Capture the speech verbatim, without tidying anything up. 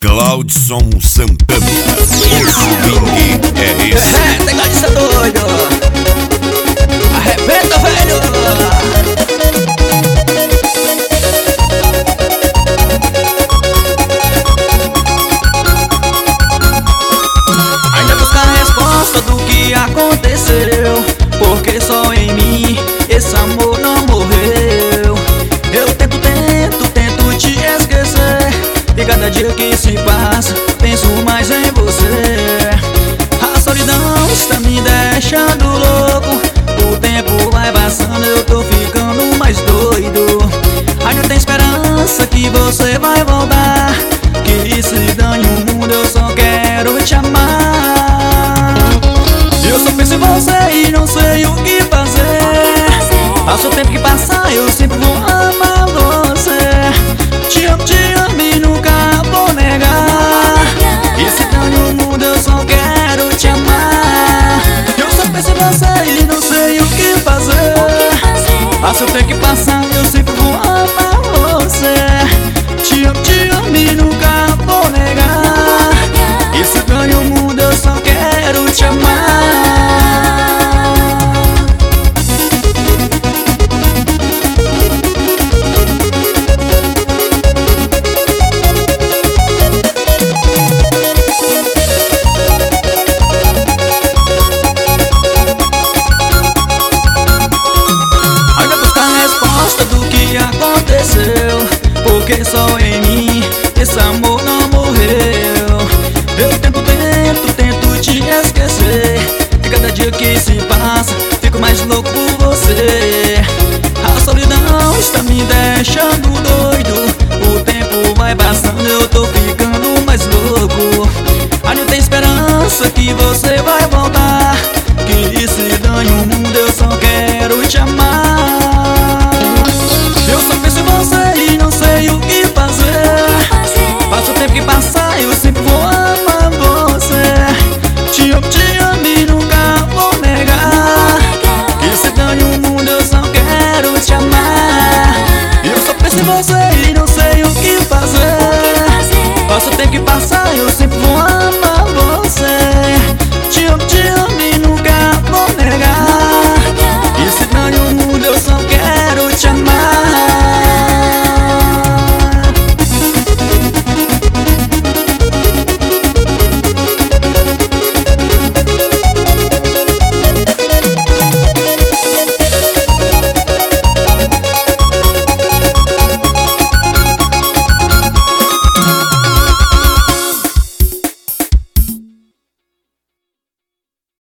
Claudson Santana, o swing é esse. É, negócio de ser doido. Arrebenta, velho. Ainda busca a resposta do que aconteceu, porque só em mim esse amor não morreu. Eu tento, tento, tento te esquecer, e cada dia que se passa penso mais em você. A solidão está me deixando louco.